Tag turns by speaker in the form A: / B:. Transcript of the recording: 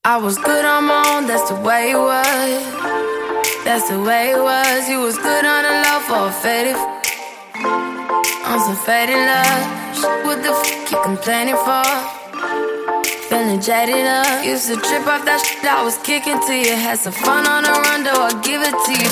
A: I was good on my own, that's the way it was. That's the way it was. You was good on the low for a faded. I'm some faded love. What the you complaining for? Feeling jaded up. Used to trip off that shit I was kicking to you. Had some fun on the run, though I give it to